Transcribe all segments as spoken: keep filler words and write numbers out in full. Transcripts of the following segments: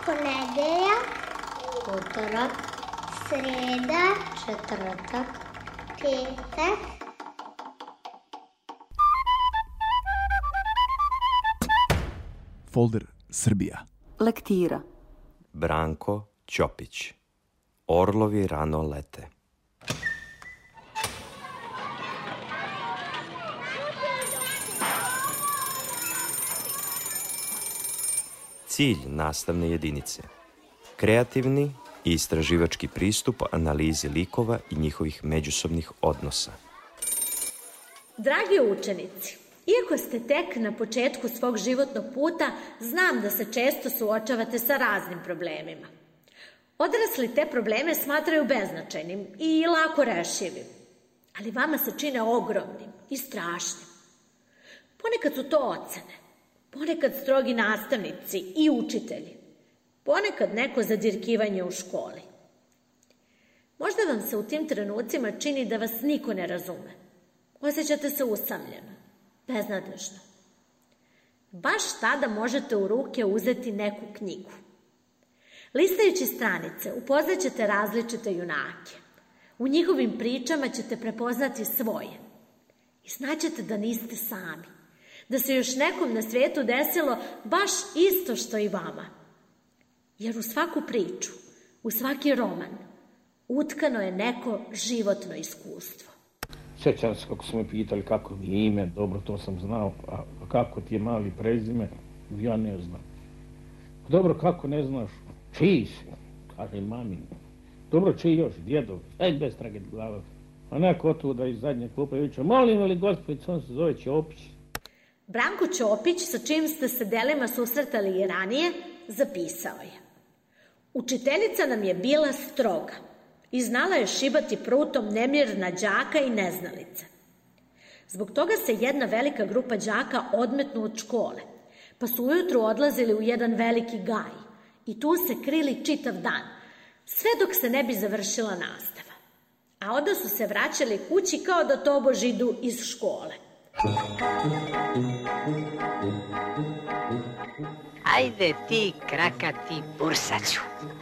Ponedeljak, utorak, sreda, četvrtak, petak, Folder Srbija. Lektira. Branko Ćopić. Orlovi rano lete. Cilj nastavne jedinice. Kreativni i istraživački pristup analizi likova i njihovih međusobnih odnosa. Dragi učenici, iako ste tek na početku svog životnog puta, znam da se često suočavate sa raznim problemima. Odrasli te probleme smatraju beznačajnim i lako rešivim, ali vama se čine ogromnim i strašnim. Ponekad su to ocene, ponekad strogi nastavnici i učitelji, ponekad neko zadirkivanje u školi. Možda vam se u tim trenucima čini da vas niko ne razume. Osjećate se usamljeno, beznadežno. Baš tada možete u ruke uzeti neku knjigu. Listajući stranice upoznaćete različite junake. U njihovim pričama ćete prepoznati svoje. I znaćete da niste sami. Da se još nekom na svijetu desilo baš isto što i vama. Jer u svaku priču, u svaki roman, utkano je neko životno iskustvo. Sjećam se kako su me pitali kako mi je ime, dobro, to sam znao, a kako ti je mali prezime, ja ne znam. Dobro, kako ne znaš, čiji si? Kaže, mamin. Dobro, čiji još, djedov, aj bez trage glava. A neko otuda iz zadnje klupe viče, molim li gospodić, on se zove Ćopić. Branko Ćopić, sa čim ste se delima susretali i ranije, zapisao je. Učiteljica nam je bila stroga i znala je šibati prutom nemirna đaka i neznalice. Zbog toga se jedna velika grupa đaka odmetnu od škole, pa su ujutru odlazili u jedan veliki gaj i tu se krili čitav dan, sve dok se ne bi završila nastava. A onda su se vraćali kući kao da tobož idu iz škole. Ajde ti, krakati bursaću.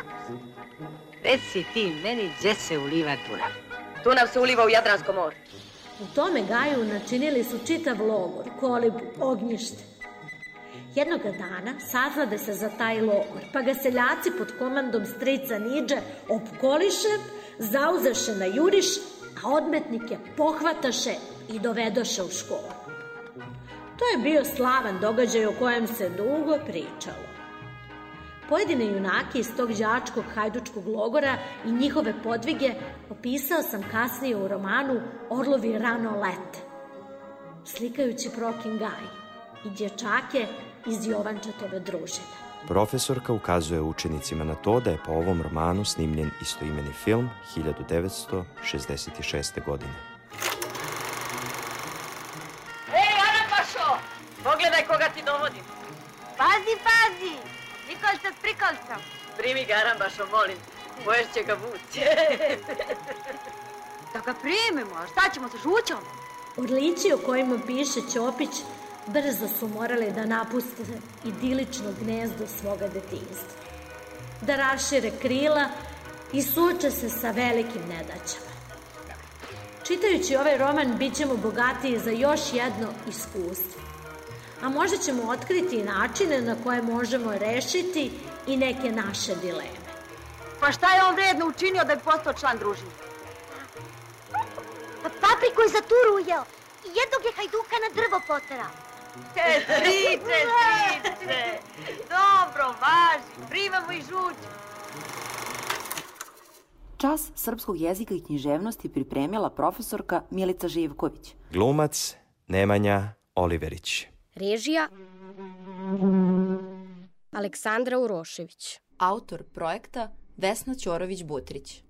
Reci ti meni gdje se uliva Dunav. Dunav se uliva u Jadransko more. U tome gaju načinili su čitav logor, kolibu, ognjište. Jednoga dana saznade se za taj logor, pa ga seljaci pod komandom strica Niđe opkoliše, zauzeše na juriš, a odmetnike pohvataše i dovedoše u školu. To je bio slavan događaj o kojem se dugo pričalo. Pojedine junake iz tog đačkog hajdučkog logora i njihove podvige opisao sam kasnije u romanu Orlovi rano lete, slikajući Prokin gaj i dječake iz Jovančetove družine. Profesorka ukazuje učenicima na to da je po ovom romanu snimljen istoimeni film hiljadu devetsto šezdeset šeste. godine. Ej, Arapašo, pogledaj koga ti dovodim. Pazi, pazi, Nikolca s prikolcom. Primi ga, Arambašo, molim, poješće ga vući. Da ga primimo, a šta ćemo sa žućom? Orlići o kojima piše Ćopić brzo su morali da napuste idilično gnezdo svoga detinjstva, da rašire krila i suoče se sa velikim nedaćama. Čitajući ovaj roman bit ćemo bogatiji za još jedno iskustvo, a možda ćemo otkriti načine na koje možemo rešiti i neke naše dileme. Pa šta je on vredno učinio da bi postao član družine? Pa papriku je zaturujeo i jednog je hajduka na drvo poterao. E, striče, striče, dobro, važi, primamo i žuću. Čas srpskog jezika i književnosti pripremila profesorka Milica Živković. Glumac Nemanja Oliverić. Režija Aleksandra Urošević. Autor projekta Vesna Ćorović-Butrić.